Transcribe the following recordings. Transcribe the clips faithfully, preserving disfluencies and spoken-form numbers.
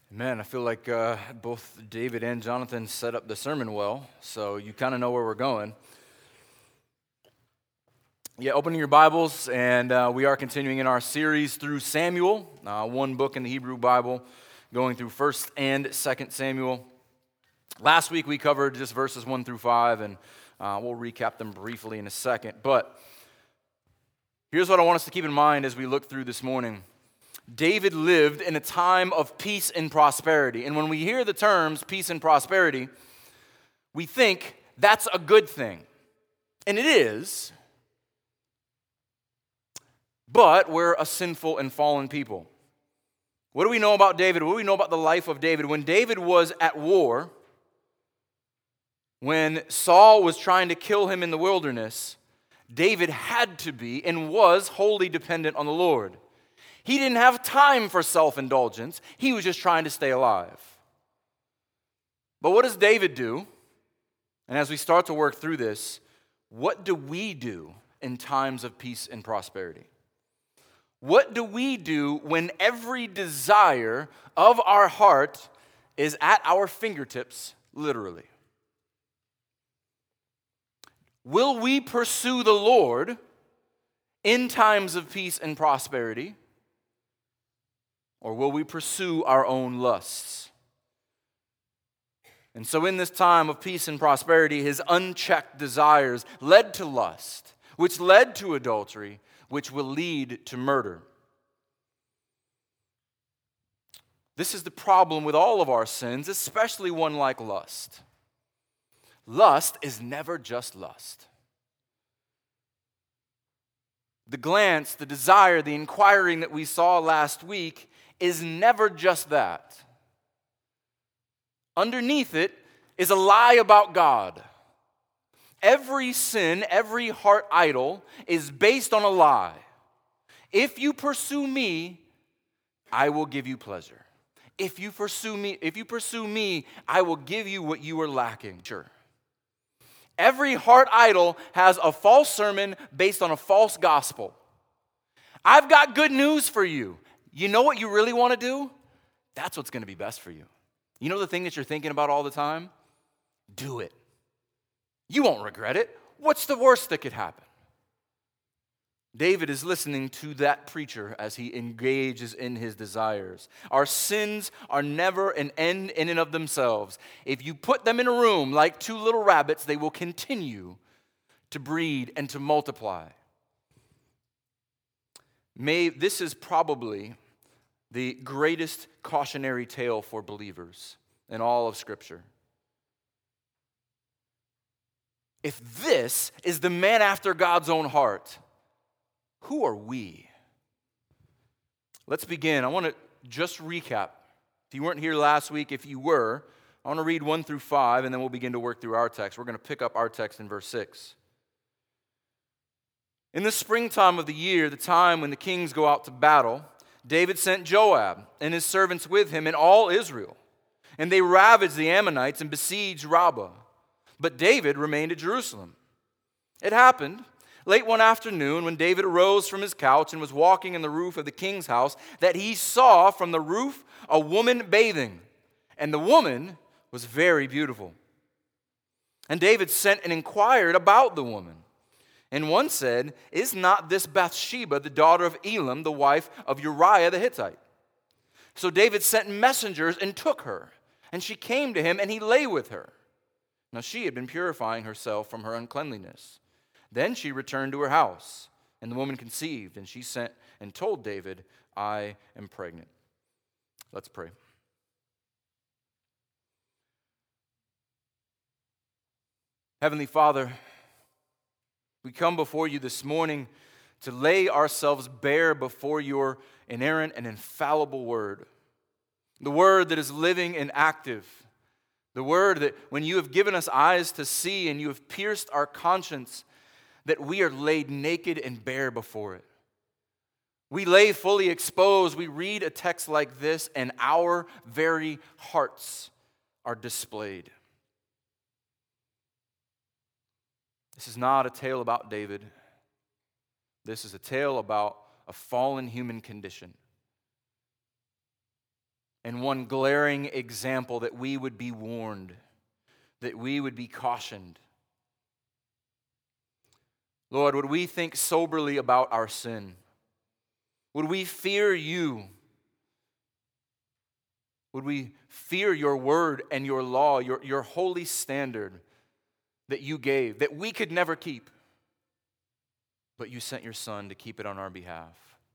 Man, I feel like uh, both David and Jonathan set up the sermon well, so you kind of know where we're going. Yeah, opening your Bibles, and uh, we are continuing in our series through Samuel, uh, one book in the Hebrew Bible, going through First and Second Samuel. Last week we covered just verses one through five, and uh, we'll recap them briefly in a second. But here's what I want us to keep in mind as we look through this morning. David lived in a time of peace and prosperity. And when we hear the terms peace and prosperity, we think that's a good thing. And it is. But we're a sinful and fallen people. What do we know about David? What do we know about the life of David? When David was at war, when Saul was trying to kill him in the wilderness, David had to be and was wholly dependent on the Lord. He didn't have time for self-indulgence. He was just trying to stay alive. But what does David do? And as we start to work through this, what do we do in times of peace and prosperity? What do we do when every desire of our heart is at our fingertips, literally? Will we pursue the Lord in times of peace and prosperity? Or will we pursue our own lusts? And so in this time of peace and prosperity, his unchecked desires led to lust, which led to adultery, which will lead to murder. This is the problem with all of our sins, especially one like lust. Lust is never just lust. The glance, the desire, the inquiring that we saw last week is never just that. Underneath it is a lie about God. Every sin, every heart idol is based on a lie. If you pursue me, I will give you pleasure. If you pursue me, if you pursue me, I will give you what you are lacking. Sure. Every heart idol has a false sermon based on a false gospel. I've got good news for you. You know what you really want to do? That's what's going to be best for you. You know the thing that you're thinking about all the time? Do it. You won't regret it. What's the worst that could happen? David is listening to that preacher as he engages in his desires. Our sins are never an end in and of themselves. If you put them in a room like two little rabbits, they will continue to breed and to multiply. May, this is probably the greatest cautionary tale for believers in all of Scripture. If this is the man after God's own heart, who are we? Let's begin. I want to just recap. If you weren't here last week, if you were, I want to read one through five, and then we'll begin to work through our text. We're going to pick up our text in verse six. In the springtime of the year, the time when the kings go out to battle, David sent Joab and his servants with him and all Israel. And they ravaged the Ammonites and besieged Rabbah. But David remained at Jerusalem. It happened late one afternoon when David arose from his couch and was walking in the roof of the king's house that he saw from the roof a woman bathing. And the woman was very beautiful. And David sent and inquired about the woman. And one said, "Is not this Bathsheba, the daughter of Elam, the wife of Uriah the Hittite?" So David sent messengers and took her. And she came to him, and he lay with her. Now she had been purifying herself from her uncleanliness. Then she returned to her house, and the woman conceived, and she sent and told David, "I am pregnant." Let's pray. Heavenly Father, we come before you this morning to lay ourselves bare before your inerrant and infallible word. The word that is living and active. The word that when you have given us eyes to see and you have pierced our conscience, that we are laid naked and bare before it. We lay fully exposed. We read a text like this and our very hearts are displayed. This is not a tale about David. This is a tale about a fallen human condition. and one glaring example that we would be warned, that we would be cautioned. Lord, would we think soberly about our sin? Would we fear you? Would we fear your word and your law, your, your holy standard that you gave, that we could never keep, but you sent your Son to keep it on our behalf?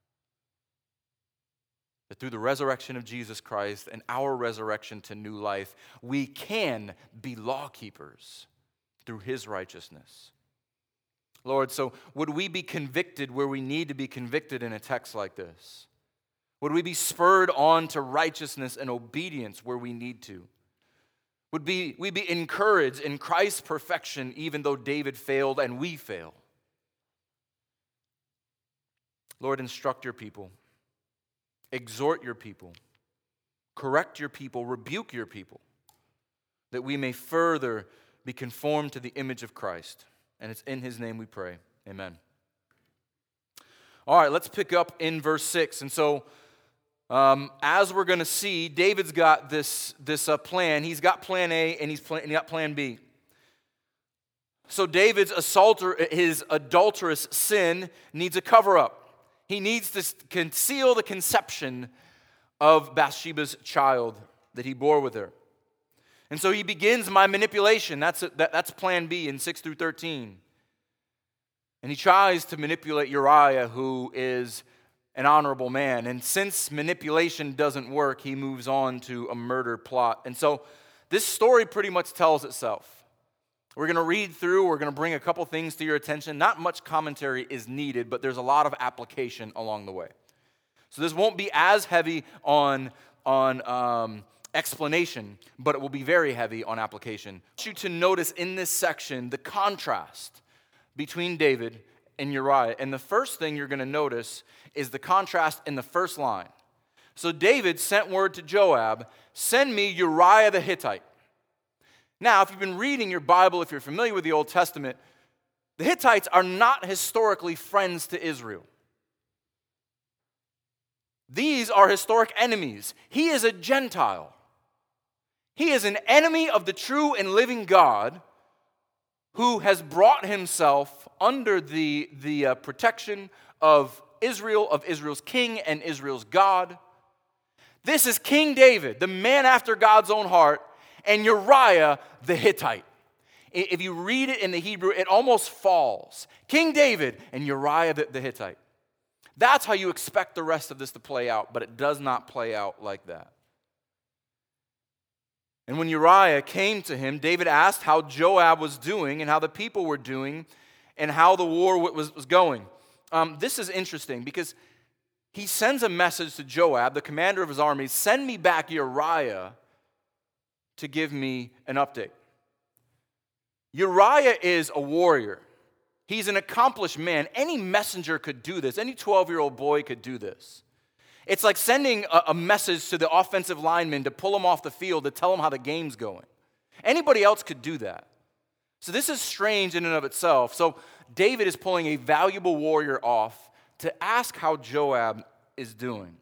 That through the resurrection of Jesus Christ and our resurrection to new life, we can be law keepers through his righteousness. Lord, so would we be convicted where we need to be convicted in a text like this? Would we be spurred on to righteousness and obedience where we need to? Would be, we be encouraged in Christ's perfection even though David failed and we fail? Lord, instruct your people. Exhort your people. Correct your people. Rebuke your people. That we may further be conformed to the image of Christ. And it's in his name we pray. Amen. All right, let's pick up in verse six. And so, um, as we're going to see, David's got this, this uh, plan. He's got plan A and he's plan, and he got plan B. So David's assaulter, his adulterous sin needs a cover-up. He needs to conceal the conception of Bathsheba's child that he bore with her. And so he begins my manipulation. That's, a, that, that's plan B in six through thirteen. And he tries to manipulate Uriah, who is an honorable man. And since manipulation doesn't work, he moves on to a murder plot. And so this story pretty much tells itself. We're going to read through. We're going to bring a couple things to your attention. Not much commentary is needed, but there's a lot of application along the way. So this won't be as heavy on, on um, explanation, but it will be very heavy on application. I want you to notice in this section the contrast between David and Uriah. And the first thing you're going to notice is the contrast in the first line. So David sent word to Joab, send me Uriah the Hittite. Now, if you've been reading your Bible, if you're familiar with the Old Testament, the Hittites are not historically friends to Israel. These are historic enemies. He is a Gentile. He is an enemy of the true and living God who has brought himself under the, the uh, protection of Israel, of Israel's king and Israel's God. This is King David, the man after God's own heart, and Uriah the Hittite. If you read it in the Hebrew, it almost falls. King David and Uriah the, the Hittite. That's how you expect the rest of this to play out, but it does not play out like that. And when Uriah came to him, David asked how Joab was doing and how the people were doing and how the war was, was going. Um, this is interesting because he sends a message to Joab, the commander of his army, send me back Uriah to give me an update. Uriah is a warrior. He's an accomplished man. Any messenger could do this. Any twelve-year-old boy could do this. It's like sending a, a message to the offensive lineman to pull him off the field to tell him how the game's going. Anybody else could do that. So this is strange in and of itself. So David is pulling a valuable warrior off to ask how Joab is doing.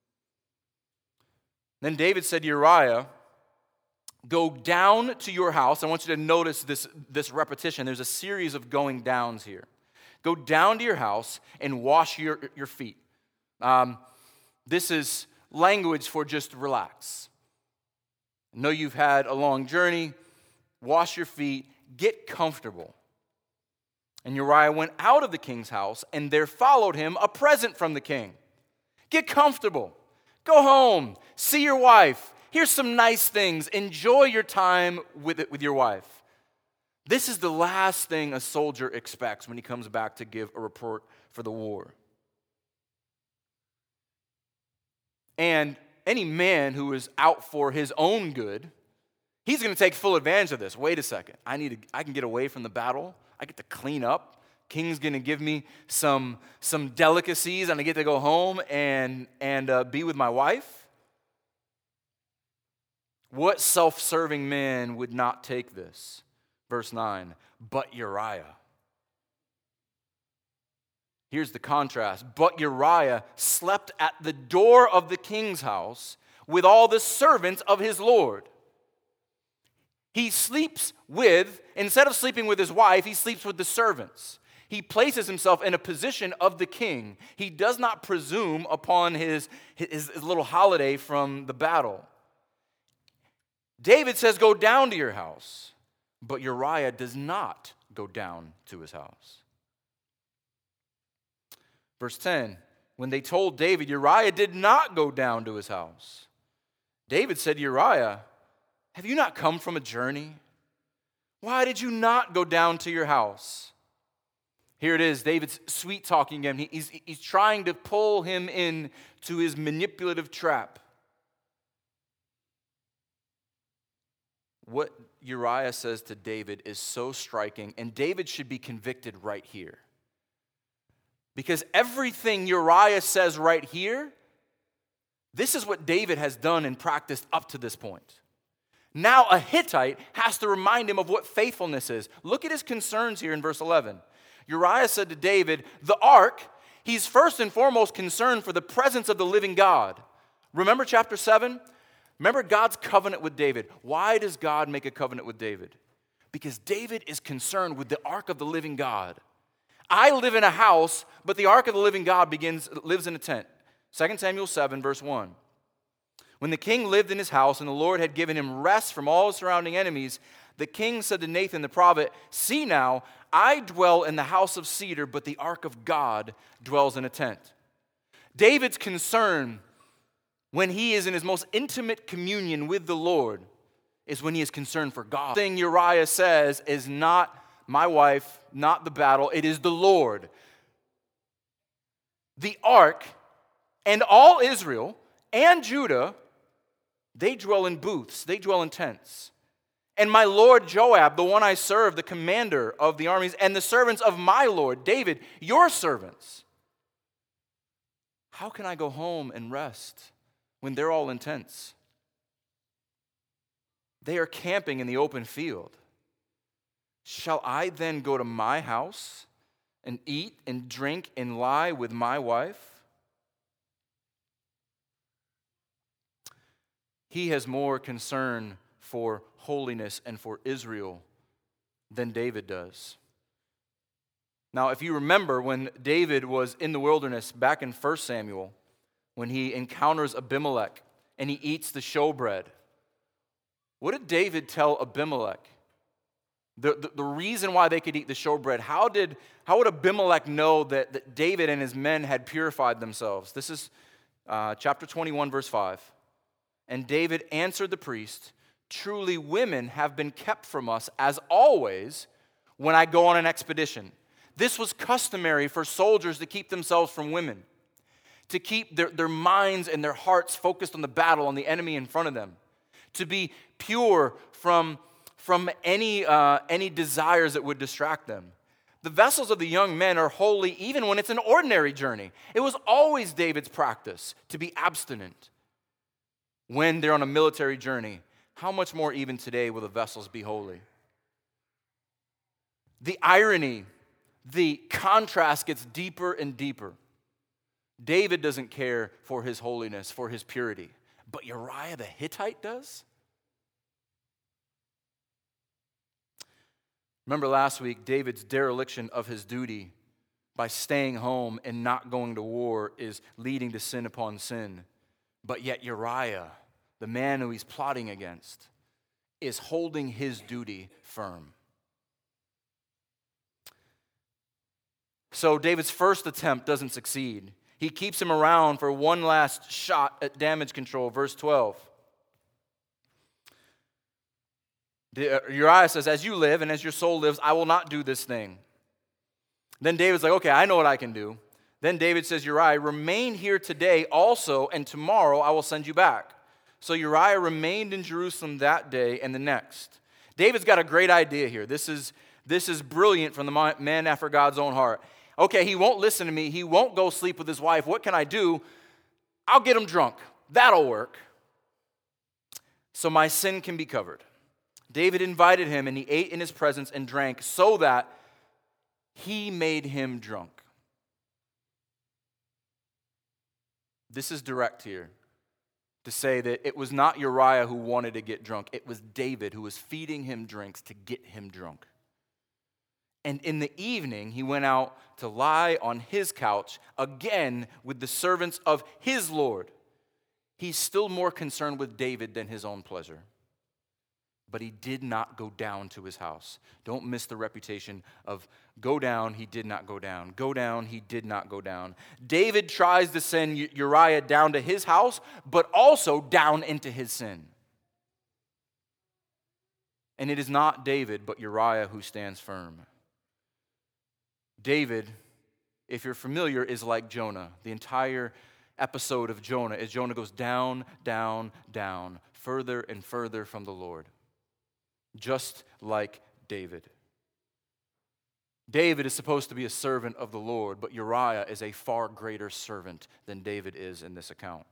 Then David said to Uriah, go down to your house. I want you to notice this, this repetition. There's a series of going downs here. Go down to your house and wash your, your feet. Um, this is language for just relax. I know you've had a long journey. Wash your feet. Get comfortable. And Uriah went out of the king's house, and there followed him a present from the king. Get comfortable. Go home. See your wife. Here's some nice things. Enjoy your time with it, with your wife. This is the last thing a soldier expects when he comes back to give a report for the war. And any man who is out for his own good, he's going to take full advantage of this. Wait a second. I need to, I can get away from the battle. I get to clean up. King's going to give me some, some delicacies, and I get to go home and, and uh, be with my wife. What self-serving man would not take this? Verse nine, but Uriah. Here's the contrast. But Uriah slept at the door of the king's house with all the servants of his Lord. He sleeps with, instead of sleeping with his wife, he sleeps with the servants. He places himself in a position of the king. He does not presume upon his, his, his little holiday from the battle. David says, go down to your house. But Uriah does not go down to his house. Verse ten, when they told David, Uriah did not go down to his house. David said, Uriah, have you not come from a journey? Why did you not go down to your house? Here it is, David's sweet talking him. He, he's, he's trying to pull him in to his manipulative trap. What Uriah says to David is so striking, and David should be convicted right here. Because everything Uriah says right here, this is what David has done and practiced up to this point. Now a Hittite has to remind him of what faithfulness is. Look at his concerns here in verse eleven. Uriah said to David, the ark, he's first and foremost concerned for the presence of the living God. Remember chapter seven? Remember God's covenant with David. Why does God make a covenant with David? Because David is concerned with the ark of the living God. I live in a house, but the ark of the living God begins lives in a tent. Second Samuel seven, verse one. When the king lived in his house and the Lord had given him rest from all his surrounding enemies, the king said to Nathan the prophet, see now, I dwell in the house of cedar, but the ark of God dwells in a tent. David's concern when he is in his most intimate communion with the Lord is when he is concerned for God. The thing Uriah says is not my wife, not the battle, it is the Lord. The ark and all Israel and Judah, they dwell in booths, they dwell in tents. And my lord Joab, the one I serve, the commander of the armies, and the servants of my lord David, your servants. How can I go home and rest when they're all in tents? They are camping in the open field. Shall I then go to my house and eat and drink and lie with my wife? He has more concern for holiness and for Israel than David does. Now, if you remember when David was in the wilderness back in First Samuel, when he encounters Abimelech and he eats the showbread, what did David tell Abimelech? The, the, the reason why they could eat the showbread, how did how would Abimelech know that, that David and his men had purified themselves? This is uh, chapter twenty-one, verse five. And David answered the priest, truly women have been kept from us as always when I go on an expedition. This was customary for soldiers to keep themselves from women, to keep their, their minds and their hearts focused on the battle, on the enemy in front of them, to be pure from, from any, uh, any desires that would distract them. The vessels of the young men are holy even when it's an ordinary journey. It was always David's practice to be abstinent when they're on a military journey. How much more even today will the vessels be holy? The irony, the contrast gets deeper and deeper. David doesn't care for his holiness, for his purity, but Uriah the Hittite does? Remember last week, David's dereliction of his duty by staying home and not going to war is leading to sin upon sin. But yet Uriah, the man who he's plotting against, is holding his duty firm. So David's first attempt doesn't succeed. He keeps him around for one last shot at damage control. Verse twelve. Uriah says, as you live and as your soul lives, I will not do this thing. Then David's like, okay, I know what I can do. Then David says, Uriah, remain here today also, and tomorrow I will send you back. So Uriah remained in Jerusalem that day and the next. David's got a great idea here. This is, this is brilliant from the man after God's own heart. Okay, he won't listen to me. He won't go sleep with his wife. What can I do? I'll get him drunk. That'll work. So my sin can be covered. David invited him, and he ate in his presence and drank so that he made him drunk. This is direct here. to say that it was not Uriah who wanted to get drunk. It was David who was feeding him drinks to get him drunk. And in the evening, he went out to lie on his couch again with the servants of his Lord. He's still more concerned with David than his own pleasure. But he did not go down to his house. Don't miss the reputation of go down, he did not go down. Go down, he did not go down. David tries to send Uriah down to his house, but also down into his sin. And it is not David, but Uriah who stands firm. David, if you're familiar, is like Jonah. The entire episode of Jonah is Jonah goes down, down, down, further and further from the Lord. Just like David. David is supposed to be a servant of the Lord, but Uriah is a far greater servant than David is in this account.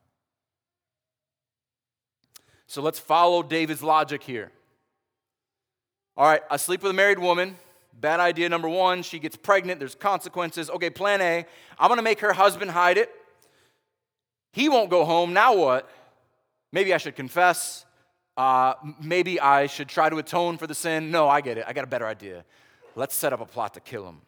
So let's follow David's logic here. All right, I sleep with a married woman. Bad idea number one, she gets pregnant, there's consequences. Okay, plan A, I'm going to make her husband hide it. He won't go home, now what? Maybe I should confess. Uh, maybe I should try to atone for the sin. No, I get it, I got a better idea. Let's set up a plot to kill him.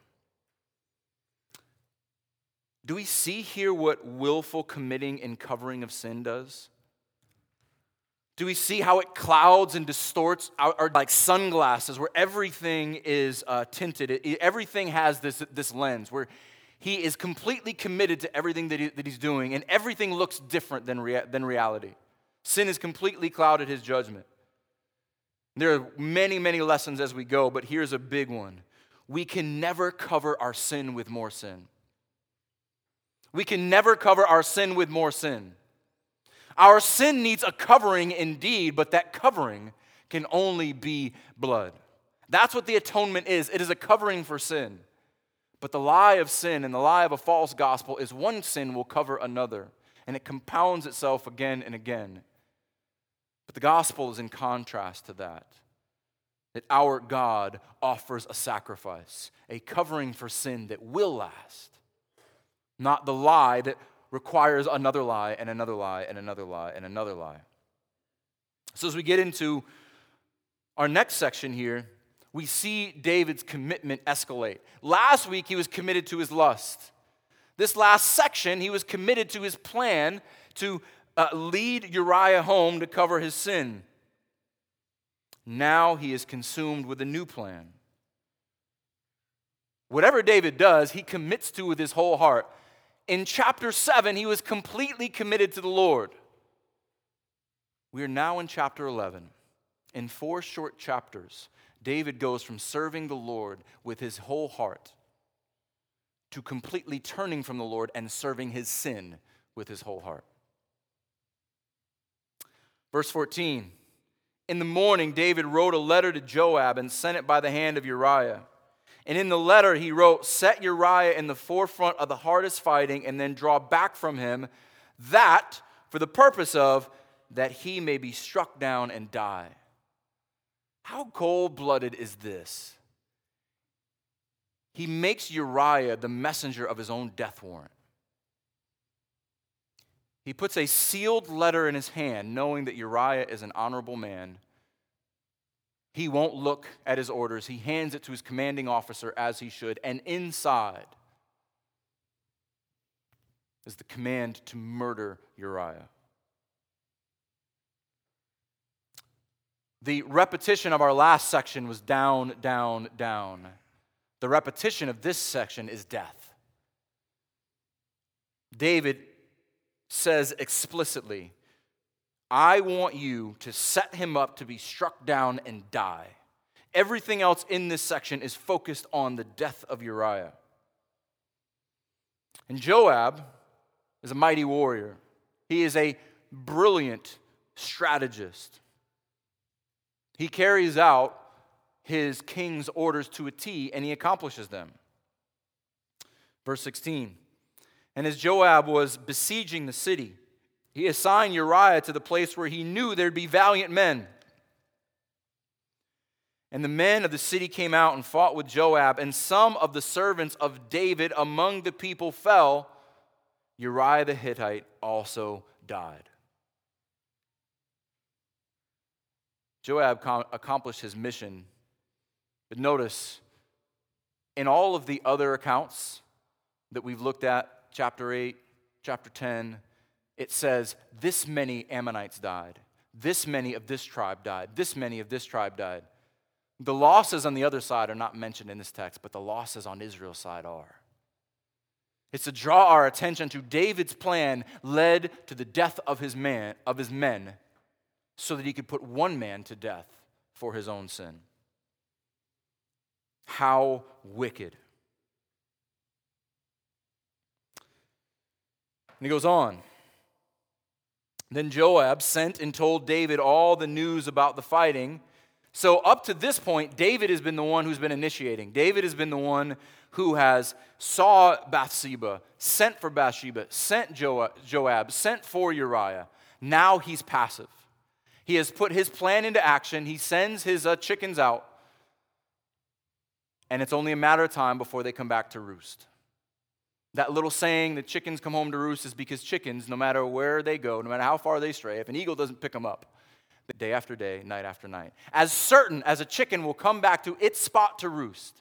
Do we see here what willful committing and covering of sin does? Do we see how it clouds and distorts our, our like sunglasses where everything is uh, tinted? It, everything has this, this lens where he is completely committed to everything that, he, that he's doing, and everything looks different than, rea- than reality. Sin has completely clouded his judgment. There are many, many lessons as we go, but here's a big one. We can never cover our sin with more sin. We can never cover our sin with more sin. Our sin needs a covering indeed, but that covering can only be blood. That's what the atonement is. It is a covering for sin. But the lie of sin and the lie of a false gospel is one sin will cover another, and it compounds itself again and again. But the gospel is in contrast to that. That our God offers a sacrifice, a covering for sin that will last. Not the lie that requires another lie and another lie and another lie and another lie. So as we get into our next section here, we see David's commitment escalate. Last week he was committed to his lust. This last section he was committed to his plan to uh, lead Uriah home to cover his sin. Now he is consumed with a new plan. Whatever David does, he commits to with his whole heart. In chapter seven, he was completely committed to the Lord. We are now in chapter eleven. In four short chapters, David goes from serving the Lord with his whole heart to completely turning from the Lord and serving his sin with his whole heart. Verse fourteen, in the morning, David wrote a letter to Joab and sent it by the hand of Uriah. And in the letter he wrote, set Uriah in the forefront of the hardest fighting and then draw back from him, that for the purpose of that he may be struck down and die. How cold-blooded is this? He makes Uriah the messenger of his own death warrant. He puts a sealed letter in his hand, knowing that Uriah is an honorable man. He won't look at his orders. He hands it to his commanding officer as he should. And inside is the command to murder Uriah. The repetition of our last section was down, down, down. The repetition of this section is death. David says explicitly, I want you to set him up to be struck down and die. Everything else in this section is focused on the death of Uriah. And Joab is a mighty warrior. He is a brilliant strategist. He carries out his king's orders to a T, and he accomplishes them. Verse sixteen, and as Joab was besieging the city, he assigned Uriah to the place where he knew there'd be valiant men. And the men of the city came out and fought with Joab, and some of the servants of David among the people fell. Uriah the Hittite also died. Joab com- accomplished his mission. But notice, in all of the other accounts that we've looked at, chapter eight, chapter ten, it says this many Ammonites died. This many of this tribe died. This many of this tribe died. The losses on the other side are not mentioned in this text, but the losses on Israel's side are. It's to draw our attention to David's plan led to the death of his man, of his men, so that he could put one man to death for his own sin. How wicked. And he goes on. Then Joab sent and told David all the news about the fighting. So up to this point, David has been the one who's been initiating. David has been the one who has saw Bathsheba, sent for Bathsheba, sent Joab, sent for Uriah. Now he's passive. He has put his plan into action. He sends his uh, chickens out. And it's only a matter of time before they come back to roost. That little saying that chickens come home to roost is because chickens, no matter where they go, no matter how far they stray, if an eagle doesn't pick them up, day after day, night after night, as certain as a chicken will come back to its spot to roost,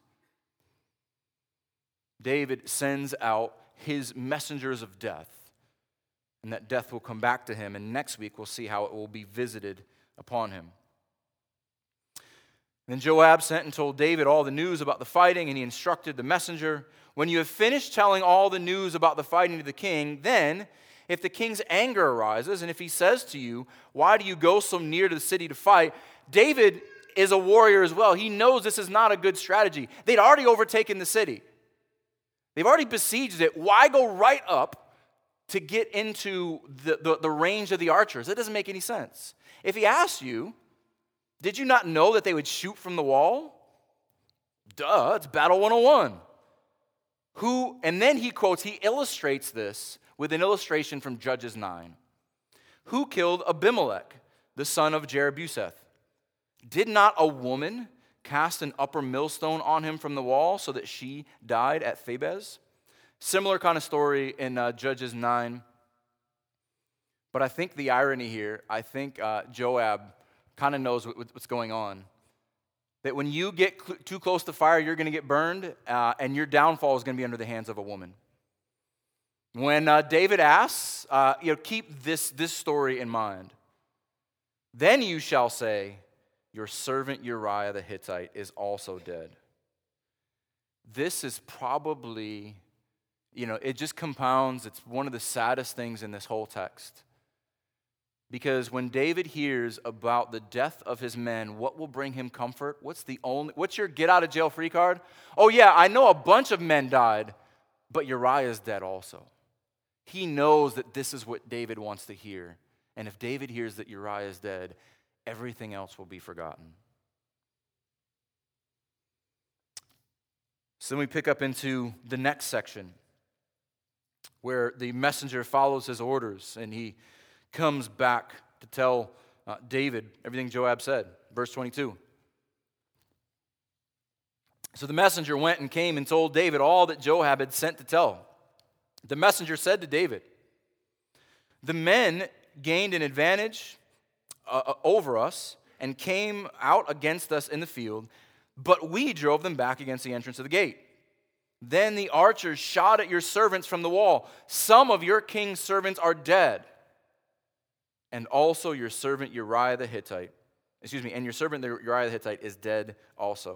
David sends out his messengers of death, and that death will come back to him, and next week we'll see how it will be visited upon him. Then Joab sent and told David all the news about the fighting, and he instructed the messenger, when you have finished telling all the news about the fighting to the king, then, if the king's anger arises, and if he says to you, why do you go so near to the city to fight? David is a warrior as well. He knows this is not a good strategy. They'd already overtaken the city. They've already besieged it. Why go right up to get into the, the, the range of the archers? That doesn't make any sense. If he asks you, did you not know that they would shoot from the wall? Duh, it's Battle one oh one. Who, and then he quotes, he illustrates this with an illustration from Judges nine. Who killed Abimelech, the son of Jerubbesheth? Did not a woman cast an upper millstone on him from the wall so that she died at Thebez? Similar kind of story in uh, Judges nine. But I think the irony here, I think uh, Joab kind of knows what, what's going on. That when you get cl- too close to fire, you're going to get burned, uh, and your downfall is going to be under the hands of a woman. When uh, David asks, uh, you know, keep this, this story in mind. Then you shall say, your servant Uriah the Hittite is also dead. This is probably, you know, it just compounds. It's one of the saddest things in this whole text. Because when David hears about the death of his men, what will bring him comfort? What's the only, what's your get out of jail free card? Oh yeah, I know a bunch of men died, but Uriah is dead also. He knows that this is what David wants to hear. And if David hears that Uriah is dead, everything else will be forgotten. So then we pick up into the next section where the messenger follows his orders and he comes back to tell uh, David everything Joab said. Verse twenty-two. So the messenger went and came and told David all that Joab had sent to tell. The messenger said to David, the men gained an advantage uh, over us and came out against us in the field, but we drove them back against the entrance of the gate. Then the archers shot at your servants from the wall. Some of your king's servants are dead, and also your servant Uriah the Hittite. Excuse me, and your servant Uriah the Hittite is dead also.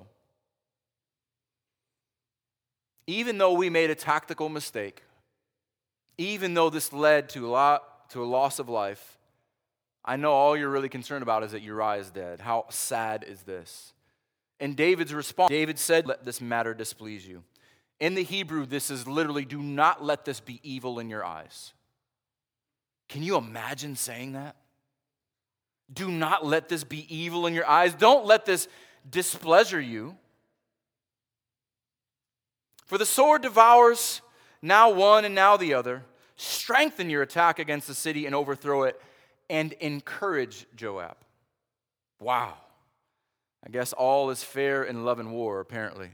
Even though we made a tactical mistake, even though this led to a lot, to a loss of life, I know all you're really concerned about is that Uriah is dead. How sad is this? And David's response, David said, let this matter displease you. In the Hebrew, this is literally, do not let this be evil in your eyes. Can you imagine saying that? Do not let this be evil in your eyes. Don't let this displeasure you. For the sword devours now one and now the other. Strengthen your attack against the city and overthrow it, and encourage Joab. Wow. I guess all is fair in love and war, apparently.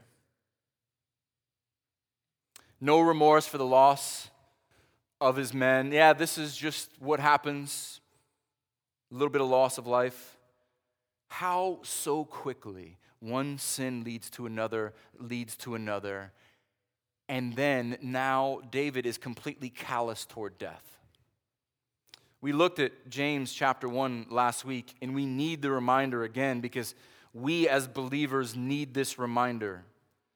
No remorse for the loss of his men. Yeah, this is just what happens. A little bit of loss of life. how so quickly one sin leads to another, leads to another, and then now David is completely callous toward death. We looked at James chapter one last week, and we need the reminder again because we as believers need this reminder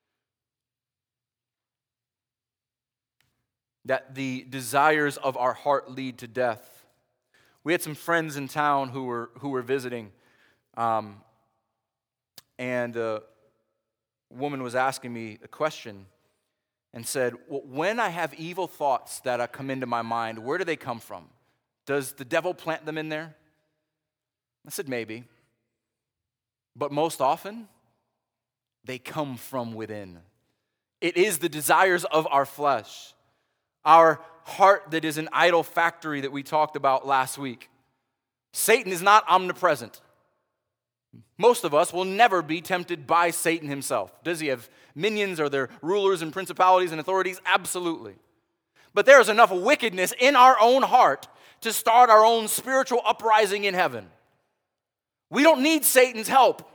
that the desires of our heart lead to death. We had some friends in town who were who were visiting, um, and a woman was asking me a question and said, well, when I have evil thoughts that uh, come into my mind, where do they come from? Does the devil plant them in there? I said, maybe. But most often, they come from within. It is the desires of our flesh, our heart that is an idol factory that we talked about last week. Satan is not omnipresent. Most of us will never be tempted by Satan himself. Does he have minions? Are there rulers and principalities and authorities? Absolutely. But there is enough wickedness in our own heart to start our own spiritual uprising in heaven. We don't need Satan's help.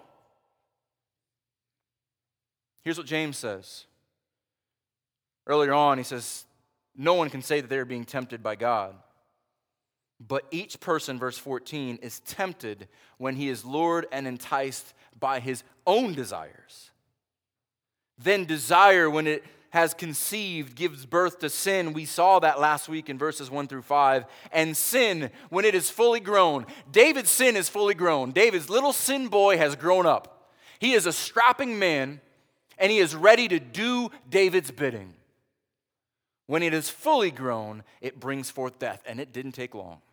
Here's what James says. Earlier on, he says, no one can say that they are being tempted by God. But each person, verse fourteen, is tempted when he is lured and enticed by his own desires. Then desire, when it has conceived, gives birth to sin. We saw that last week in verses one through five. And sin, when it is fully grown. David's sin is fully grown. David's little sin boy has grown up. He is a strapping man, and he is ready to do David's bidding. When it is fully grown, it brings forth death, and it didn't take long.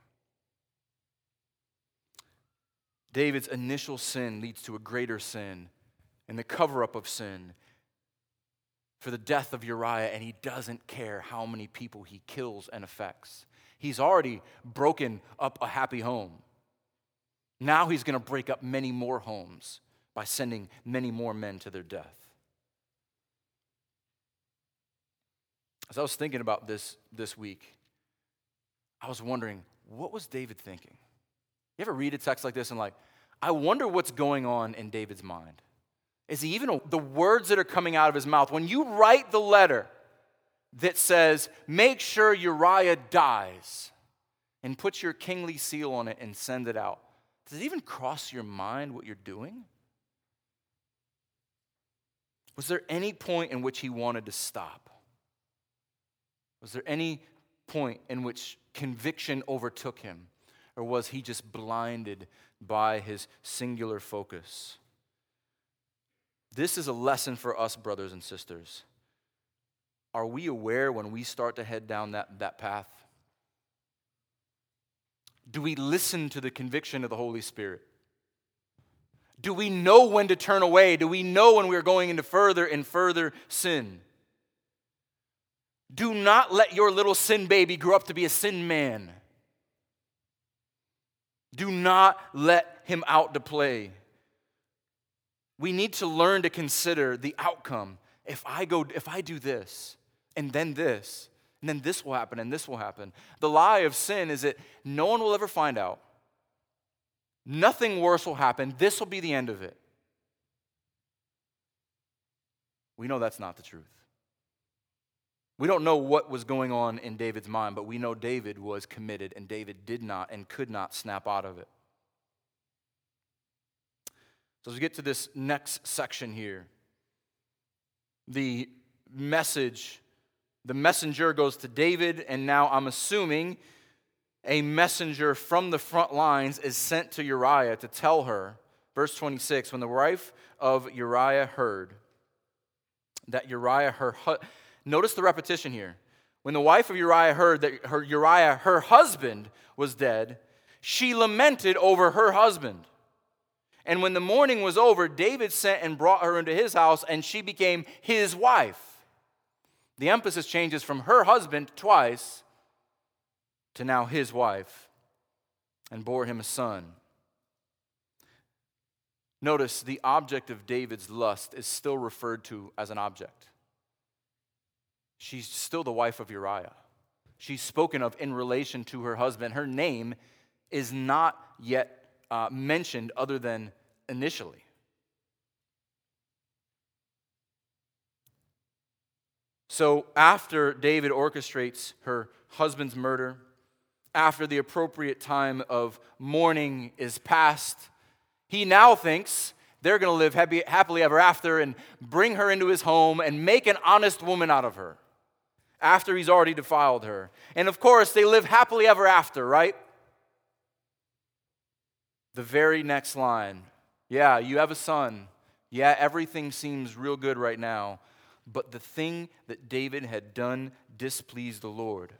David's initial sin leads to a greater sin and the cover-up of sin for the death of Uriah, and he doesn't care how many people he kills and affects. He's already broken up a happy home. Now he's going to break up many more homes by sending many more men to their death. As I was thinking about this this week, I was wondering, what was David thinking? You ever read a text like this and like, I wonder what's going on in David's mind? Is he even, the words that are coming out of his mouth, when you write the letter that says, make sure Uriah dies and put your kingly seal on it and send it out, does it even cross your mind what you're doing? Was there any point in which he wanted to stop? Was there any point in which conviction overtook him? Or was he just blinded by his singular focus? This is a lesson for us, brothers and sisters. Are we aware when we start to head down that, that path? Do we listen to the conviction of the Holy Spirit? Do we know when to turn away? Do we know when we're going into further and further sin? Do not let your little sin baby grow up to be a sin man. Do not let him out to play. We need to learn to consider the outcome. If I go, if I do this, and then this, and then this will happen, and this will happen. The lie of sin is that no one will ever find out. Nothing worse will happen. This will be the end of it. We know that's not the truth. We don't know what was going on in David's mind, but we know David was committed, and David did not and could not snap out of it. So as we get to this next section here, the message, the messenger goes to David, and now I'm assuming a messenger from the front lines is sent to Uriah to tell her, verse twenty-six, when the wife of Uriah heard that Uriah, her husband, notice the repetition here. When the wife of Uriah heard that her Uriah, her husband, was dead, she lamented over her husband. And when the mourning was over, David sent and brought her into his house, and she became his wife. The emphasis changes from her husband twice to now his wife, and bore him a son. Notice the object of David's lust is still referred to as an object. She's still the wife of Uriah. She's spoken of in relation to her husband. Her name is not yet uh, mentioned other than initially. So after David orchestrates her husband's murder, after the appropriate time of mourning is past, he now thinks they're going to live happy, happily ever after and bring her into his home and make an honest woman out of her after he's already defiled her. And of course, they live happily ever after, right? The very next line, yeah, you have a son. Yeah, everything seems real good right now. But the thing that David had done displeased the Lord.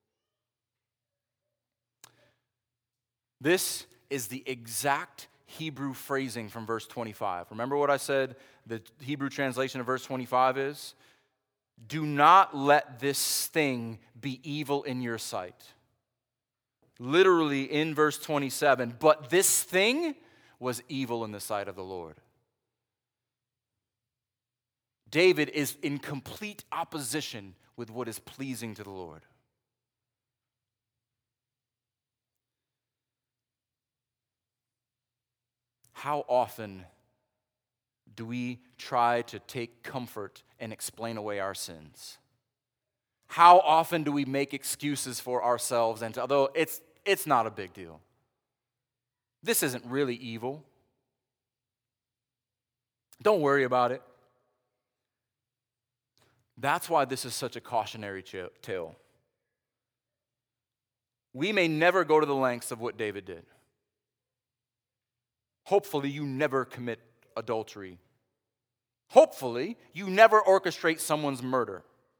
This is the exact Hebrew phrasing from verse twenty-five. Remember what I said the Hebrew translation of verse twenty-five is? Do not let this thing be evil in your sight. Literally in verse twenty-seven, but this thing was evil in the sight of the Lord. David is in complete opposition with what is pleasing to the Lord. How often do we try to take comfort and explain away our sins? How often do we make excuses for ourselves, and to, although it's it's not a big deal. This isn't really evil. Don't worry about it. That's why this is such a cautionary tale. We may never go to the lengths of what David did. Hopefully, you never commit adultery. Hopefully, you never orchestrate someone's murder.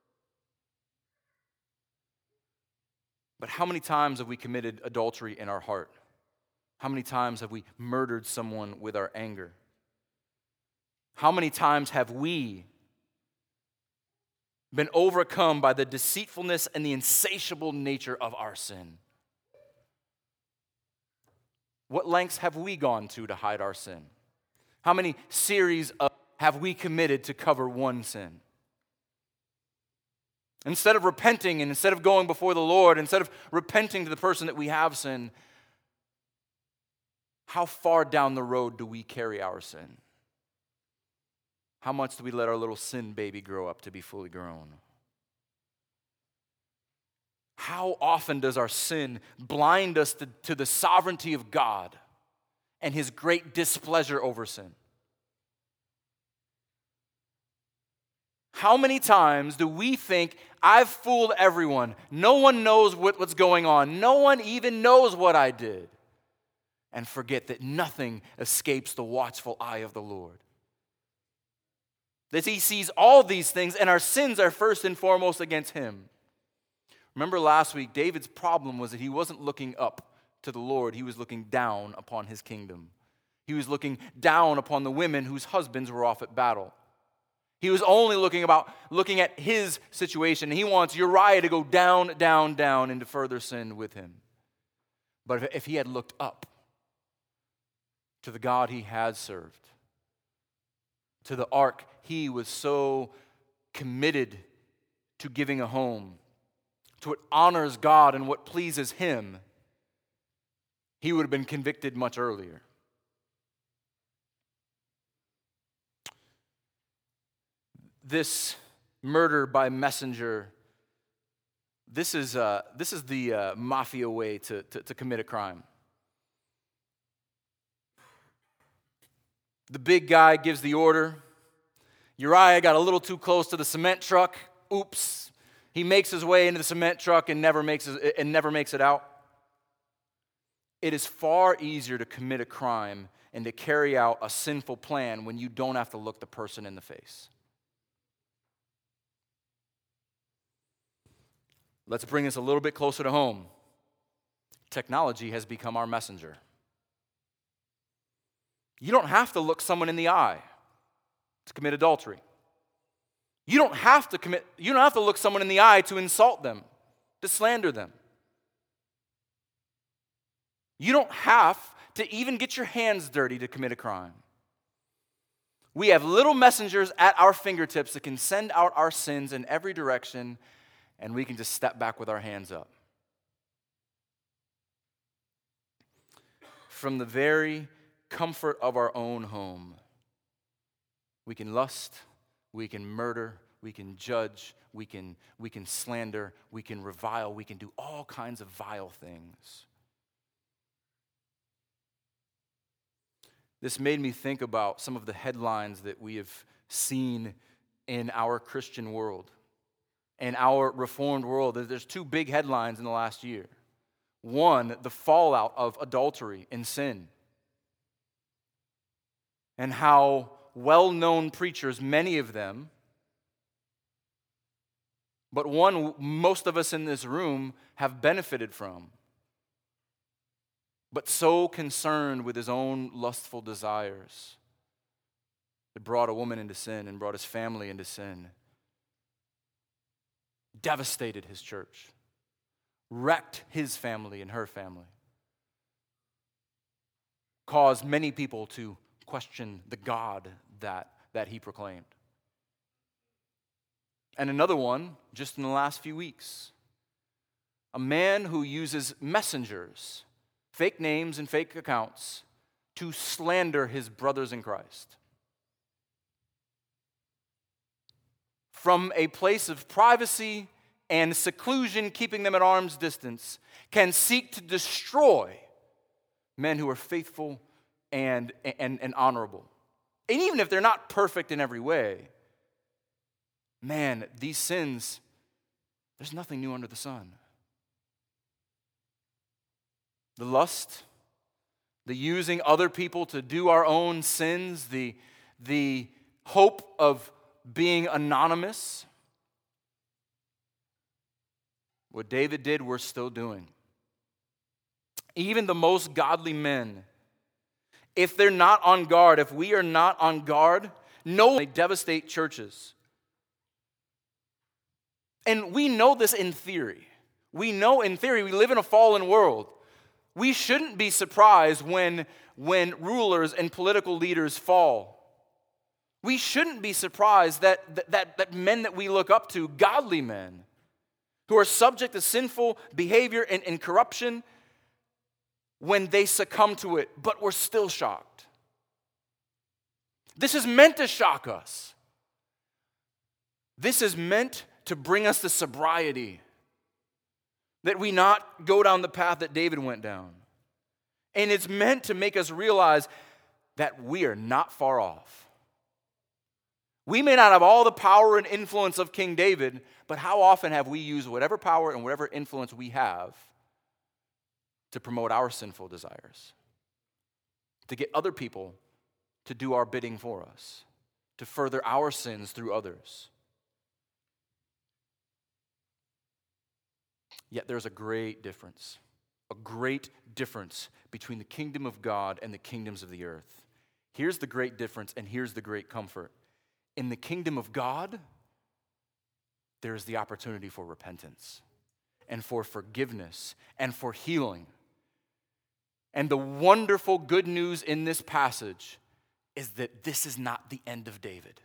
But how many times have we committed adultery in our heart? How many times have we murdered someone with our anger? How many times have we been overcome by the deceitfulness and the insatiable nature of our sin? What lengths have we gone to to hide our sin? How many series of have we committed to cover one sin? Instead of repenting and instead of going before the Lord, instead of repenting to the person that we have sinned, how far down the road do we carry our sin? How much do we let our little sin baby grow up to be fully grown? How often does our sin blind us to, to the sovereignty of God and His great displeasure over sin? How many times do we think, I've fooled everyone, no one knows what, what's going on, no one even knows what I did, and forget that nothing escapes the watchful eye of the Lord? That He sees all these things, and our sins are first and foremost against Him. Remember last week, David's problem was that he wasn't looking up to the Lord. He was looking down upon his kingdom. He was looking down upon the women whose husbands were off at battle. He was only looking about looking at his situation. He wants Uriah to go down, down, down into further sin with him. But if, if he had looked up to the God he had served, to the ark he was so committed to giving a home, to what honors God and what pleases Him, he would have been convicted much earlier. This murder by messenger, this is uh, this is the uh, mafia way to, to, to commit a crime. The big guy gives the order. Uriah got a little too close to the cement truck. Oops. He makes his way into the cement truck and never makes it, and never makes it out. It is far easier to commit a crime and to carry out a sinful plan when you don't have to look the person in the face. Let's bring this a little bit closer to home. Technology has become our messenger. You don't have to look someone in the eye to commit adultery. You don't have to commit, you don't have to look someone in the eye to insult them, to slander them. You don't have to even get your hands dirty to commit a crime. We have little messengers at our fingertips that can send out our sins in every direction, and we can just step back with our hands up. From the very comfort of our own home. We can lust, we can murder, we can judge, we can, we can slander, we can revile, we can do all kinds of vile things. This made me think about some of the headlines that we have seen in our Christian world, in our Reformed world. There's two big headlines in the last year. One, the fallout of adultery and sin, and how well-known preachers, many of them, but one most of us in this room have benefited from, but so concerned with his own lustful desires, it brought a woman into sin and brought his family into sin, devastated his church, wrecked his family and her family, caused many people to question the God that, that he proclaimed. And another one, just in the last few weeks, a man who uses messengers, fake names and fake accounts, to slander his brothers in Christ. From a place of privacy and seclusion, keeping them at arm's distance, can seek to destroy men who are faithful and, and, and honorable. And even if they're not perfect in every way, man, these sins, there's nothing new under the sun. The lust, the using other people to do our own sins, the, the hope of being anonymous. What David did, we're still doing. Even the most godly men, if they're not on guard, if we are not on guard, no one, they devastate churches. And we know this in theory. We know in theory we live in a fallen world. We shouldn't be surprised when, when rulers and political leaders fall. We shouldn't be surprised that, that, that men that we look up to, godly men, who are subject to sinful behavior and, and corruption, when they succumb to it, but we're still shocked. This is meant to shock us. This is meant to bring us to sobriety, that we not go down the path that David went down. And it's meant to make us realize that we are not far off. We may not have all the power and influence of King David, but how often have we used whatever power and whatever influence we have to promote our sinful desires, to get other people to do our bidding for us, to further our sins through others? Yet there's a great difference, a great difference between the kingdom of God and the kingdoms of the earth. Here's the great difference, and here's the great comfort. In the kingdom of God, there is the opportunity for repentance and for forgiveness and for healing. And the wonderful good news in this passage is that this is not the end of David.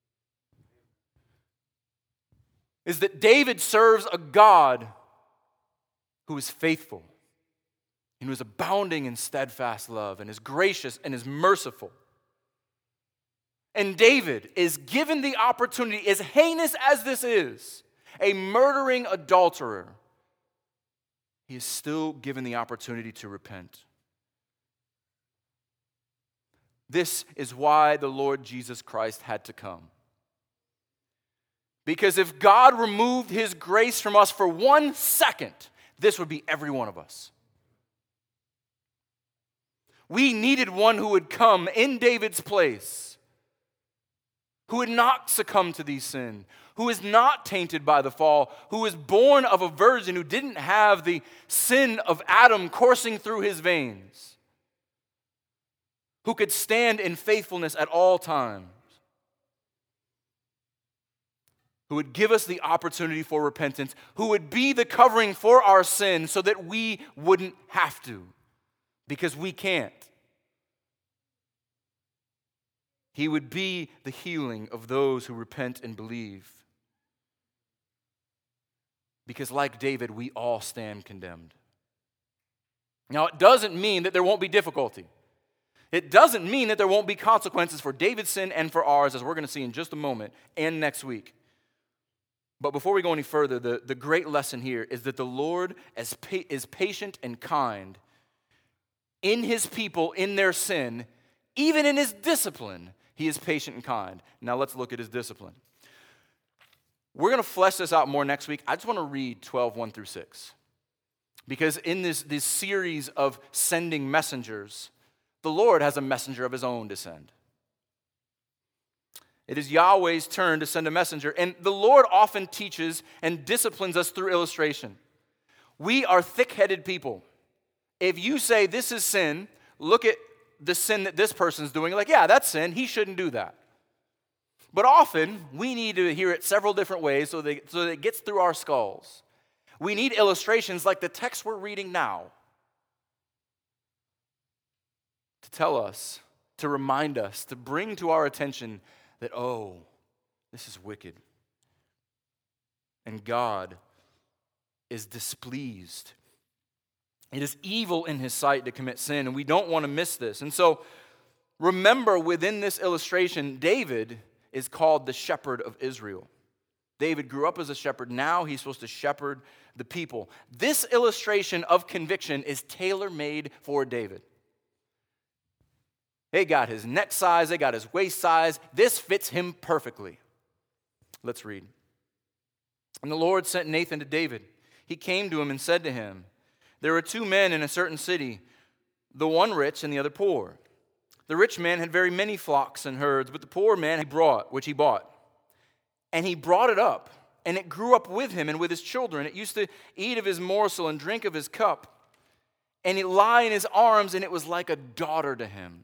Is that David serves a God who is faithful and who is abounding in steadfast love and is gracious and is merciful. And David is given the opportunity, as heinous as this is, a murdering adulterer, he is still given the opportunity to repent. This is why the Lord Jesus Christ had to come. Because if God removed his grace from us for one second, this would be every one of us. We needed one who would come in David's place, who would not succumb to these sins, who is not tainted by the fall, who is born of a virgin, who didn't have the sin of Adam coursing through his veins, who could stand in faithfulness at all times, who would give us the opportunity for repentance, who would be the covering for our sin so that we wouldn't have to, because we can't. He would be the healing of those who repent and believe. Because like David, we all stand condemned. Now, it doesn't mean that there won't be difficulty. It doesn't mean that there won't be consequences for David's sin and for ours, as we're going to see in just a moment and next week. But before we go any further, the, the great lesson here is that the Lord is, pa- is patient and kind in his people, in their sin, even in his discipline. He is patient and kind. Now let's look at his discipline. We're going to flesh this out more next week. I just want to read twelve, one through six. Because in this, this series of sending messengers, the Lord has a messenger of his own to send. It is Yahweh's turn to send a messenger, and the Lord often teaches and disciplines us through illustration. We are thick-headed people. If you say this is sin, look at the sin that this person's doing. Like, yeah, that's sin. He shouldn't do that. But often, we need to hear it several different ways so that, so that it gets through our skulls. We need illustrations like the text we're reading now to tell us, to remind us, to bring to our attention that, oh, this is wicked. And God is displeased. It is evil in his sight to commit sin, and we don't want to miss this. And so, remember, within this illustration, David is called the shepherd of Israel. David grew up as a shepherd. Now he's supposed to shepherd the people. This illustration of conviction is tailor-made for David. They got his neck size, they got his waist size. This fits him perfectly. Let's read. And the Lord sent Nathan to David. He came to him and said to him, there were two men in a certain city, the one rich and the other poor. The rich man had very many flocks and herds, but the poor man he brought, which he bought. And he brought it up, and it grew up with him and with his children. It used to eat of his morsel and drink of his cup. And it lay in his arms, and it was like a daughter to him.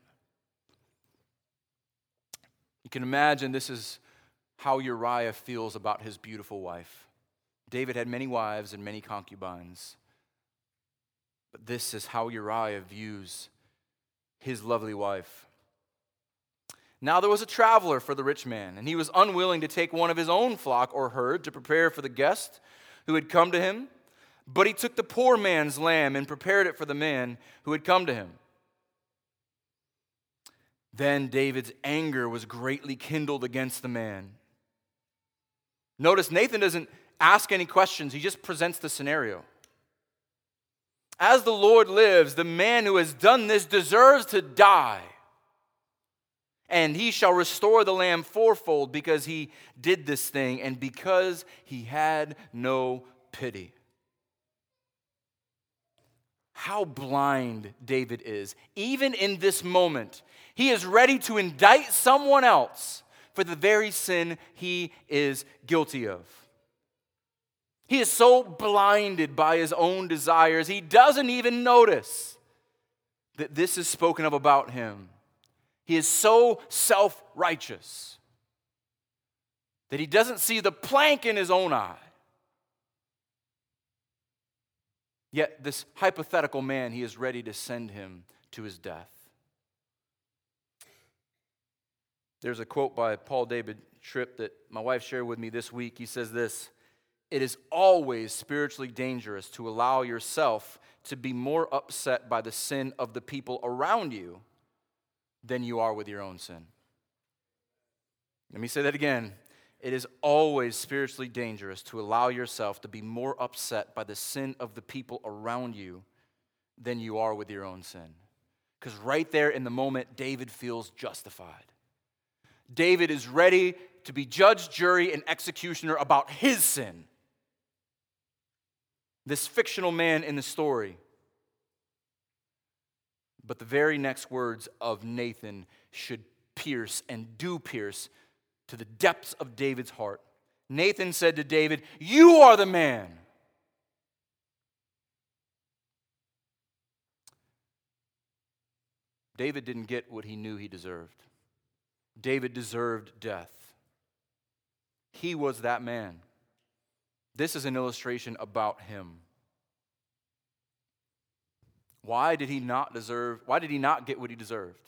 You can imagine this is how Uriah feels about his beautiful wife. David had many wives and many concubines. But this is how Uriah views his lovely wife. Now there was a traveler for the rich man, and he was unwilling to take one of his own flock or herd to prepare for the guest who had come to him. But he took the poor man's lamb and prepared it for the man who had come to him. Then David's anger was greatly kindled against the man. Notice Nathan doesn't ask any questions. He just presents the scenario. As the Lord lives, the man who has done this deserves to die. And he shall restore the lamb fourfold because he did this thing and because he had no pity. How blind David is. Even in this moment, he is ready to indict someone else for the very sin he is guilty of. He is so blinded by his own desires, he doesn't even notice that this is spoken of about him. He is so self-righteous that he doesn't see the plank in his own eye. Yet this hypothetical man, he is ready to send him to his death. There's a quote by Paul David Tripp that my wife shared with me this week. He says this, "It is always spiritually dangerous to allow yourself to be more upset by the sin of the people around you than you are with your own sin." Let me say that again. It is always spiritually dangerous to allow yourself to be more upset by the sin of the people around you than you are with your own sin. Because right there in the moment, David feels justified. David is ready to be judge, jury, and executioner about his sin. This fictional man in the story. But the very next words of Nathan should pierce and do pierce to the depths of David's heart. Nathan said to David, "You are the man." David didn't get what he knew he deserved. David deserved death. He was that man. This is an illustration about him. Why did he not deserve, why did he not get what he deserved?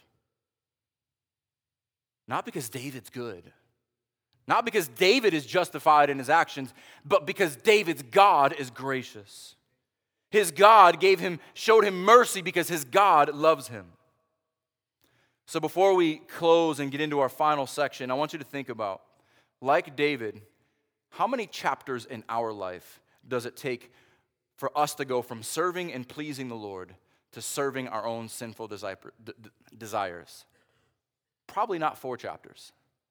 Not because David's good. Not because David is justified in his actions, but because David's God is gracious. His God gave him, showed him mercy because his God loves him. So before we close and get into our final section, I want you to think about, like David, how many chapters in our life does it take for us to go from serving and pleasing the Lord to serving our own sinful desires? Probably not four chapters.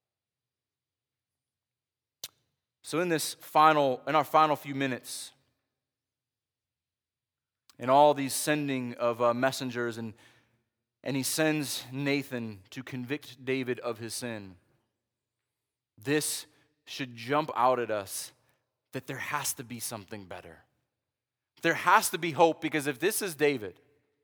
So in this final, in our final few minutes, in all these sending of uh, messengers, and, and he sends Nathan to convict David of his sin, this should jump out at us that there has to be something better. There has to be hope, because if this is David,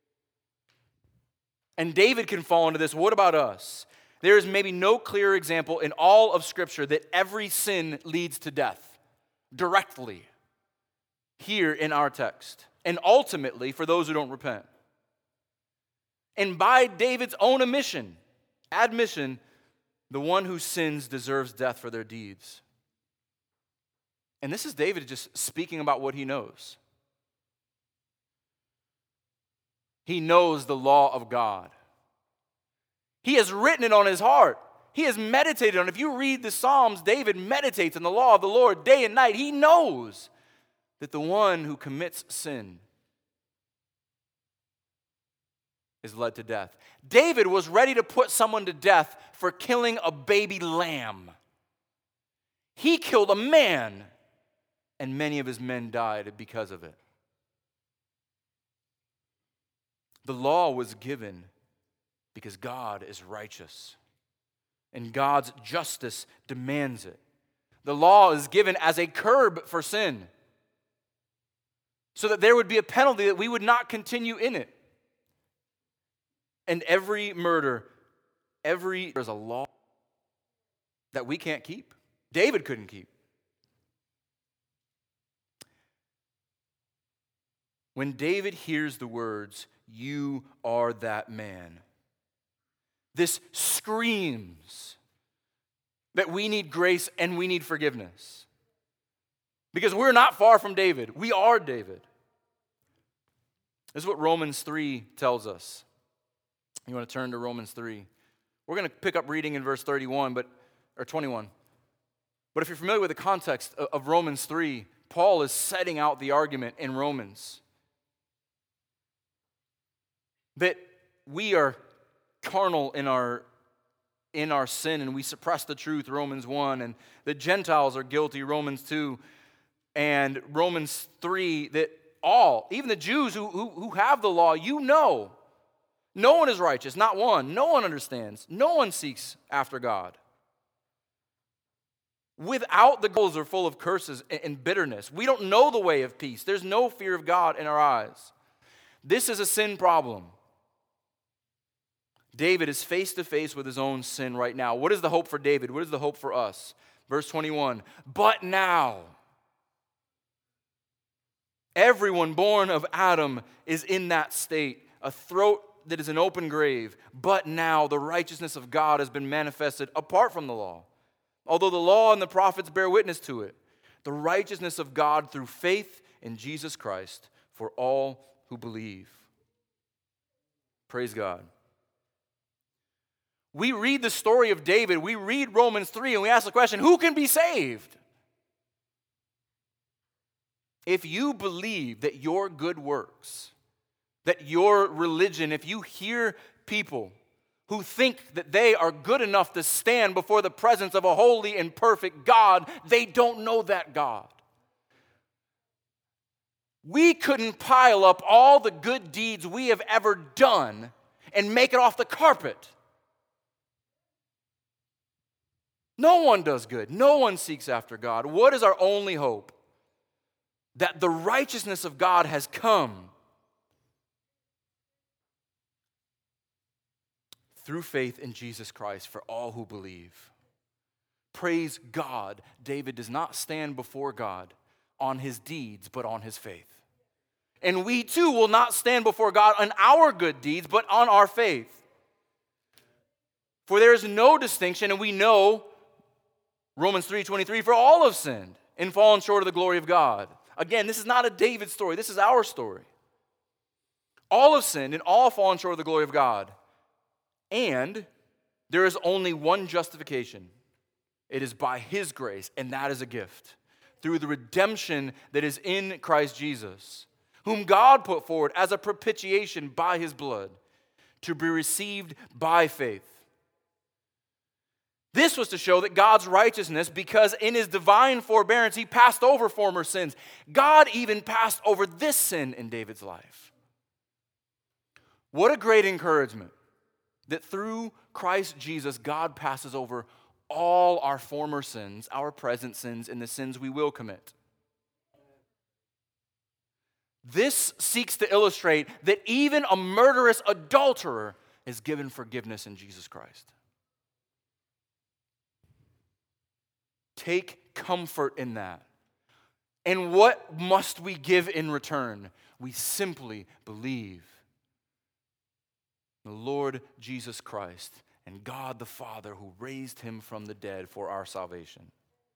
and David can fall into this, what about us? There is maybe no clearer example in all of Scripture that every sin leads to death directly here in our text, and ultimately for those who don't repent. And by David's own admission, admission, the one who sins deserves death for their deeds. And this is David just speaking about what he knows. He knows the law of God. He has written it on his heart. He has meditated on it. If you read the Psalms, David meditates on the law of the Lord day and night. He knows that the one who commits sin is led to death. David was ready to put someone to death for killing a baby lamb. He killed a man, and many of his men died because of it. The law was given because God is righteous, and God's justice demands it. The law is given as a curb for sin, so that there would be a penalty that we would not continue in it. And every murder, every there's a law that we can't keep. David couldn't keep. When David hears the words, "You are that man," this screams that we need grace and we need forgiveness. Because we're not far from David. We are David. This is what Romans three tells us. You want to turn to Romans three. We're going to pick up reading in verse thirty-one, but or twenty-one. But if you're familiar with the context of, of Romans three, Paul is setting out the argument in Romans that we are carnal in our in our sin, and we suppress the truth, Romans one, and the Gentiles are guilty, Romans two, and Romans three, that all, even the Jews who, who, who have the law, you know, no one is righteous, not one. No one understands. No one seeks after God. Without the goals are full of curses and bitterness. We don't know the way of peace. There's no fear of God in our eyes. This is a sin problem. David is face to face with his own sin right now. What is the hope for David? What is the hope for us? Verse twenty-one, but now everyone born of Adam is in that state, a throat that is an open grave. But now the righteousness of God has been manifested apart from the law. Although the law and the prophets bear witness to it, the righteousness of God through faith in Jesus Christ for all who believe. Praise God. We read the story of David, we read Romans three, and we ask the question, who can be saved? If you believe that your good works, that your religion, if you hear people who think that they are good enough to stand before the presence of a holy and perfect God, they don't know that God. We couldn't pile up all the good deeds we have ever done and make it off the carpet. No one does good. No one seeks after God. What is our only hope? That the righteousness of God has come through faith in Jesus Christ for all who believe. Praise God, David does not stand before God on his deeds, but on his faith. And we too will not stand before God on our good deeds, but on our faith. For there is no distinction, and we know Romans three twenty-three, for all have sinned and fallen short of the glory of God. Again, this is not a David story. This is our story. All have sinned and all fallen short of the glory of God. And there is only one justification. It is by his grace, and that is a gift, through the redemption that is in Christ Jesus, whom God put forward as a propitiation by his blood, to be received by faith. This was to show that God's righteousness, because in his divine forbearance, he passed over former sins. God even passed over this sin in David's life. What a great encouragement that through Christ Jesus, God passes over all our former sins, our present sins, and the sins we will commit. This seeks to illustrate that even a murderous adulterer is given forgiveness in Jesus Christ. Take comfort in that. And what must we give in return? We simply believe the Lord Jesus Christ and God the Father who raised him from the dead for our salvation.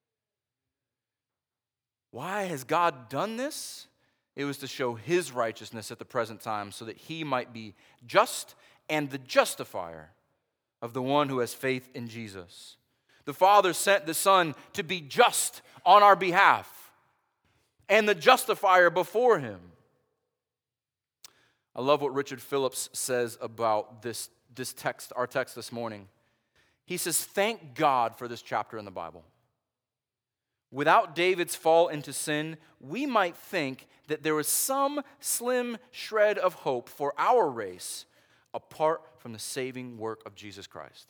Why has God done this? It was to show his righteousness at the present time so that he might be just and the justifier of the one who has faith in Jesus. The Father sent the Son to be just on our behalf and the justifier before him. I love what Richard Phillips says about this, this text, our text this morning. He says, thank God for this chapter in the Bible. Without David's fall into sin, we might think that there was some slim shred of hope for our race apart from the saving work of Jesus Christ.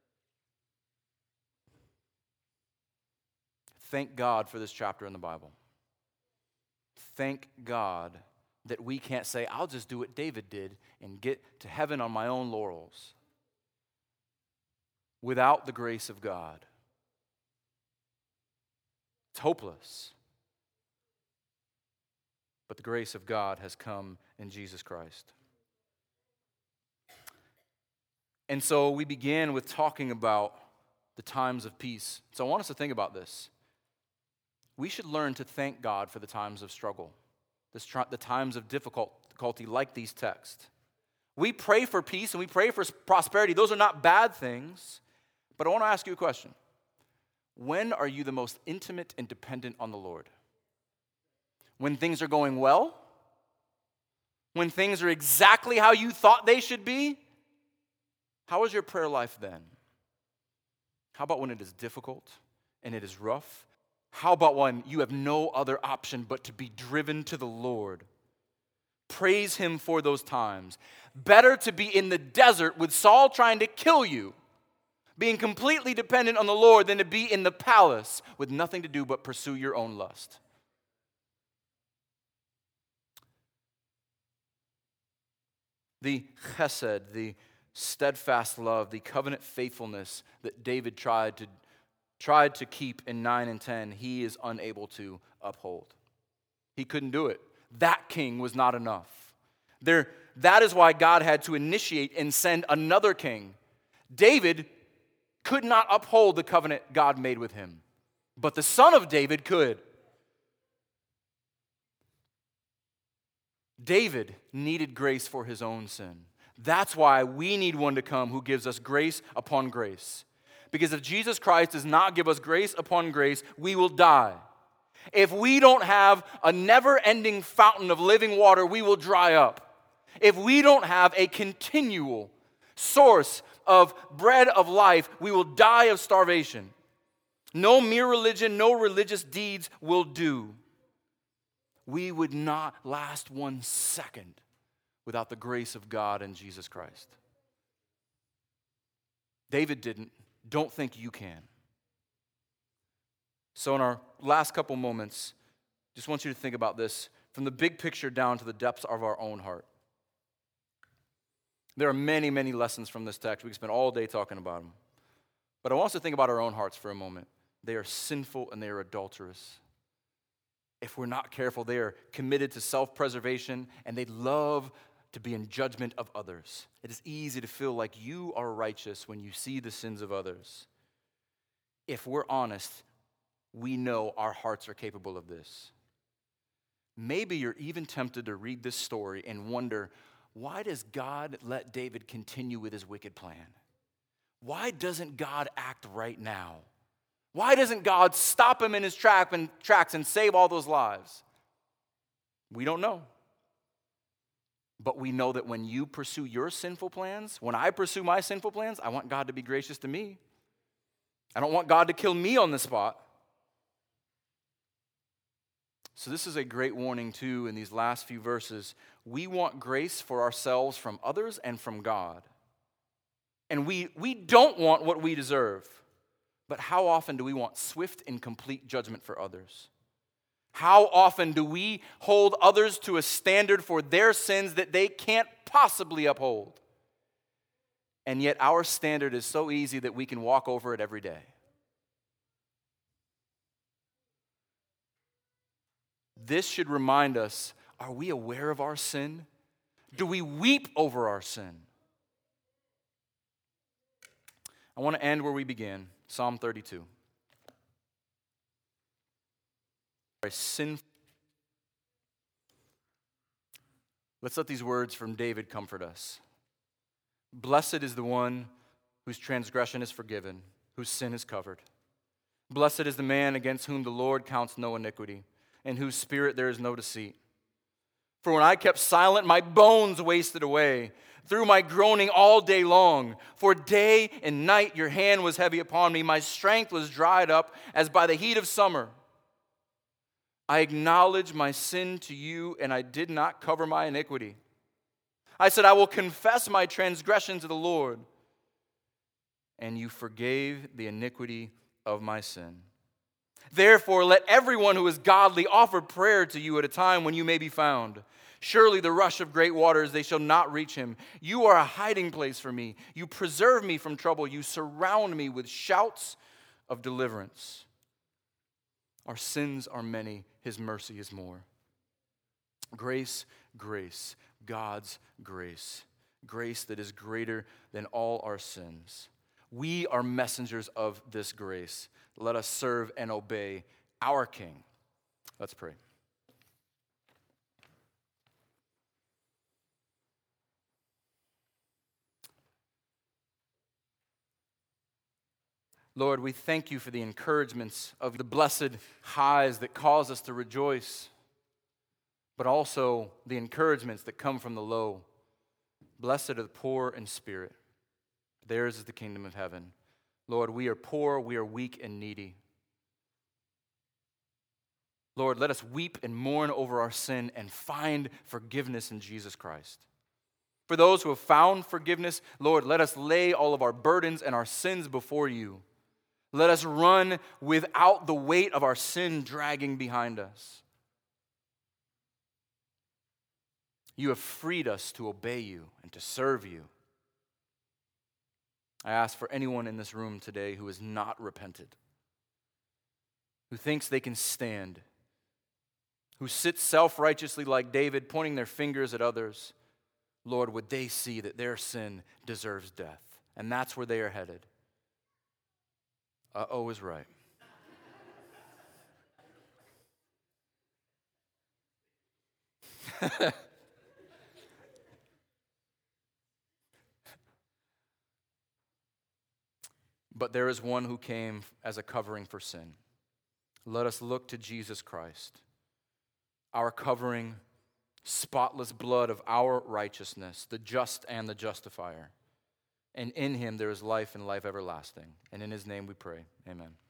Thank God for this chapter in the Bible. Thank God that we can't say, I'll just do what David did and get to heaven on my own laurels. Without the grace of God, it's hopeless. But the grace of God has come in Jesus Christ. And so we began with talking about the times of peace. So I want us to think about this. We should learn to thank God for the times of struggle, the times of difficulty like these texts. We pray for peace and we pray for prosperity. Those are not bad things. But I want to ask you a question. When are you the most intimate and dependent on the Lord? When things are going well? When things are exactly how you thought they should be? How is your prayer life then? How about when it is difficult and it is rough? How about when you have no other option but to be driven to the Lord? Praise him for those times. Better to be in the desert with Saul trying to kill you, being completely dependent on the Lord, than to be in the palace with nothing to do but pursue your own lust. The chesed, the steadfast love, the covenant faithfulness that David tried to tried to keep in nine and ten, he is unable to uphold. He couldn't do it. That king was not enough. There, that is why God had to initiate and send another king. David could not uphold the covenant God made with him, but the son of David could. David needed grace for his own sin. That's why we need one to come who gives us grace upon grace. Because if Jesus Christ does not give us grace upon grace, we will die. If we don't have a never-ending fountain of living water, we will dry up. If we don't have a continual source of bread of life, we will die of starvation. No mere religion, no religious deeds will do. We would not last one second without the grace of God and Jesus Christ. David didn't. Don't think you can. So in our last couple moments, just want you to think about this from the big picture down to the depths of our own heart. There are many, many lessons from this text. We can spend all day talking about them. But I want us to think about our own hearts for a moment. They are sinful and they are adulterous. If we're not careful, they are committed to self-preservation and they love to be in judgment of others. It is easy to feel like you are righteous when you see the sins of others. If we're honest, we know our hearts are capable of this. Maybe you're even tempted to read this story and wonder, why does God let David continue with his wicked plan? Why doesn't God act right now? Why doesn't God stop him in his track and, tracks and save all those lives? We don't know. But we know that when you pursue your sinful plans, when I pursue my sinful plans, I want God to be gracious to me. I don't want God to kill me on the spot. So this is a great warning too in these last few verses. We want grace for ourselves from others and from God. And we, we don't want what we deserve. But how often do we want swift and complete judgment for others? How often do we hold others to a standard for their sins that they can't possibly uphold? And yet our standard is so easy that we can walk over it every day. This should remind us, are we aware of our sin? Do we weep over our sin? I want to end where we began, Psalm thirty-two. Sin. Let's let these words from David comfort us. Blessed is the one whose transgression is forgiven, whose sin is covered. Blessed is the man against whom the Lord counts no iniquity, in whose spirit there is no deceit. For when I kept silent, my bones wasted away through my groaning all day long. For day and night your hand was heavy upon me. My strength was dried up as by the heat of summer. I acknowledged my sin to you, and I did not cover my iniquity. I said, I will confess my transgression to the Lord, and you forgave the iniquity of my sin. Therefore, let everyone who is godly offer prayer to you at a time when you may be found. Surely the rush of great waters, they shall not reach him. You are a hiding place for me. You preserve me from trouble. You surround me with shouts of deliverance. Our sins are many. His mercy is more. Grace, grace, God's grace. Grace that is greater than all our sins. We are messengers of this grace. Let us serve and obey our King. Let's pray. Lord, we thank you for the encouragements of the blessed highs that cause us to rejoice, but also the encouragements that come from the low. Blessed are the poor in spirit. Theirs is the kingdom of heaven. Lord, we are poor, we are weak and needy. Lord, let us weep and mourn over our sin and find forgiveness in Jesus Christ. For those who have found forgiveness, Lord, let us lay all of our burdens and our sins before you. Let us run without the weight of our sin dragging behind us. You have freed us to obey you and to serve you. I ask for anyone in this room today who has not repented, who thinks they can stand, who sits self-righteously like David, pointing their fingers at others. Lord, would they see that their sin deserves death? And that's where they are headed. Uh-oh is right. But there is one who came as a covering for sin. Let us look to Jesus Christ, our covering, spotless blood of our righteousness, the just and the justifier. And in him there is life and life everlasting. And in his name we pray. Amen.